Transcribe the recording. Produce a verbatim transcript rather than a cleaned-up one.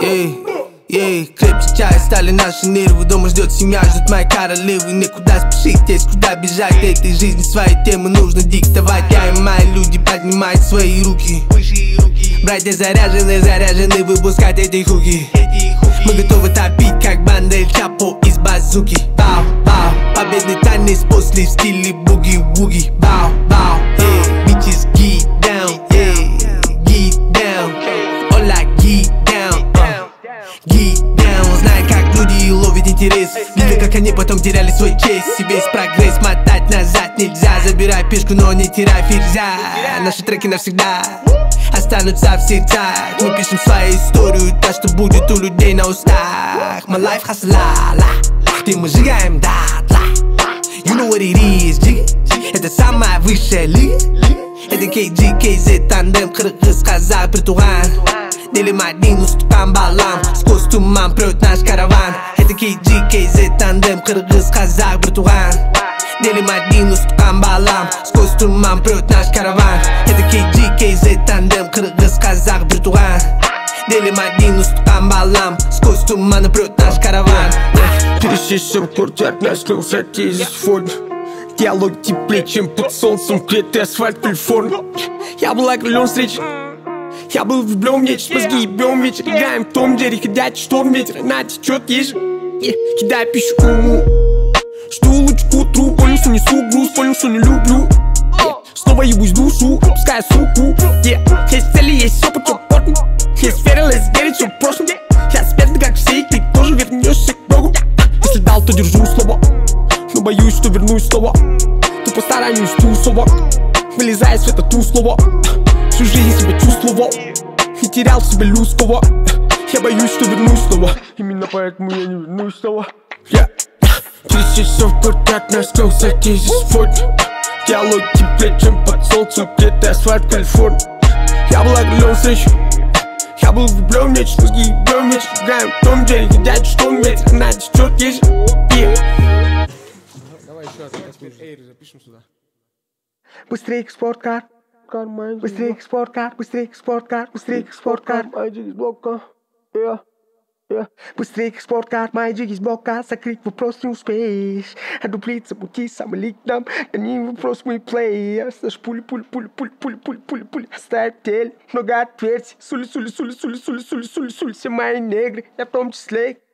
Ей, ей, крепче чая стали наши нервы. Дома ждет семья, ждет моей королевы. Некуда спешить, есть куда бежать. Этой жизни свои темы нужно диктовать. Я и мои люди поднимают свои руки. Братья заряжены, заряжены выпускать эти хуки. Мы готовы топить, как банда Эль Чапо из базуки. Бау, бау, победный танец после в стиле буги-вуги. Бау, бау, эй, bitches get down, эй, get down. All I get down, uh, get down. Знает, как люди ловят интерес. Видно, как они потом теряли свой честь. И весь прогресс мотать назад нельзя. Забирай пешку, но не теряй ферзя. Наши треки навсегда останутся в сердцах. Мы пишем свою историю, та, что будет у людей на устах. My life хасла-ла, ты мы сжигаем дотла. You know what it is, джиги. Это самая высшая лига. Это кей джи, кей зет, тандем, кыргыз, казах, притуган. Делим один, уступаем балам. Сквозь туман прет наш караван. Это кей джи, кей зет, тандем, кыргыз, казах, притуган. Делим один, уступаем балам. Сквозь туман прет наш караван. Это кей джи, кей зет, тандем, кыргыз, казах, притуган. Делим один, уступаем балам. Сквозь туман прет наш караван. Пересечем крутят нас, кружати здесь фон. Диалог теплее, чем под солнцем, клетый асфальт, Калифорния. Я был окрылен встреч, я был влюблен в нечисть, мозги ебем вечер. Играем в том деле, ходячий шторм, ветер, она течет ежи. Кидай пищу уму, жду луч к утру, понял, что несу груз, понял, что не люблю. Снова ебусь в душу, опуская суку. Есть цели, есть опыт, что потный. Есть вера, let's get it, что в прошлом. Я спертый, как все, и ты тоже вернешься к Богу. Если дал, то держу слово, но боюсь, что вернусь снова. То постараюсь тусово, вылезая из света ту слова. Всю жизнь себя чувствовал и терял в себе людского. Я боюсь, что вернусь снова. Именно поэтому я не вернусь снова. yeah. Через часов крутят нас, красоте здесь фон. Диалог теплее, чем под солнцем, где-то асфальт, Калифорния. Я был окрылен встречу, я был влюблен в нечисть, мозги ебем вечер. Играем в том деле, ходячий шторм, ветер, она течет ежи. Давай еще раз, Эйр, запишем сюда. Быстрее к спорткар, быстрее к спорткар, быстрее к спорткар, быстрее к спорткар. Майджик из блока, yeah, yeah. Быстрее к спорткар, майджик из блока. Закрыть вопрос не успеешь. Одуплиться пути самолик нам. Гони вопрос мы плеер. Слышь, пули, пули, пули, пули, пули, пули, пули, пули. Оставь тель, много отверстий. Сули, сули, сули, сули, сули, сули, сули, сули. Все мои негры, я в том числе.